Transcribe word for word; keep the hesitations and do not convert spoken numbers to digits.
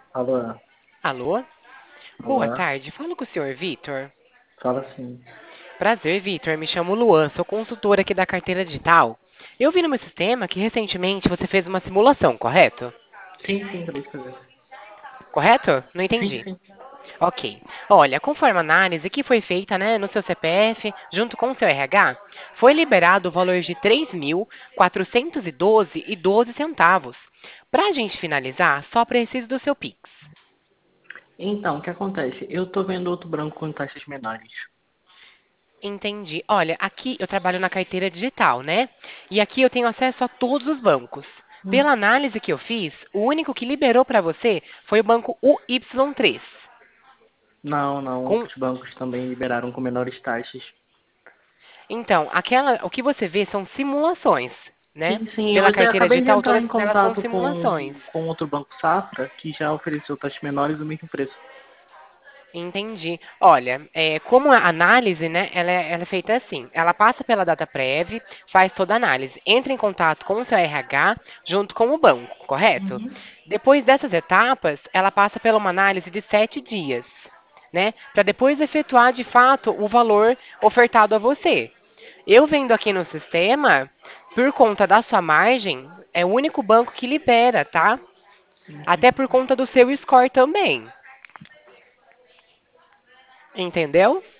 Alô, Alô? Boa olá, tarde, falo com o senhor Vitor. fala sim. Prazer, Vitor, me chamo Luan, sou consultora aqui da carteira digital. Eu vi no meu sistema que recentemente você fez uma simulação, correto? Sim, sim, acabei de fazer. Correto? Não Sim, entendi. sim. Ok. Olha, conforme a análise que foi feita, né, no seu C P F, junto com o seu R H, foi liberado o valor de três mil quatrocentos e doze e doze centavos. Para a gente finalizar, só preciso do seu Pix. Então, o que acontece? Eu tô vendo outro branco com taxas menores. Entendi. Olha, aqui eu trabalho na carteira digital, né? E aqui eu tenho acesso a todos os bancos. Hum. Pela análise que eu fiz, o único que liberou para você foi o banco U Y três. Não, não, Com... outros bancos também liberaram com menores taxas. Então, aquela, o que você vê são simulações, né? Sim, sim, eu Pela até carteira acabei de digital, entrar em todas elas são contato simulações. com, com outro banco Safra que já ofereceu taxas menores o mesmo preço. Entendi. Olha, é, como a análise, né, ela é, ela é feita assim, ela passa pela DataPrev, faz toda a análise, entra em contato com o seu R H junto com o banco, correto? Uhum. Depois dessas etapas, ela passa por uma análise de sete dias, né, para depois efetuar de fato o valor ofertado a você. Eu vendo aqui no sistema, por conta da sua margem, é o único banco que libera, tá? Até por conta do seu score também. Entendeu?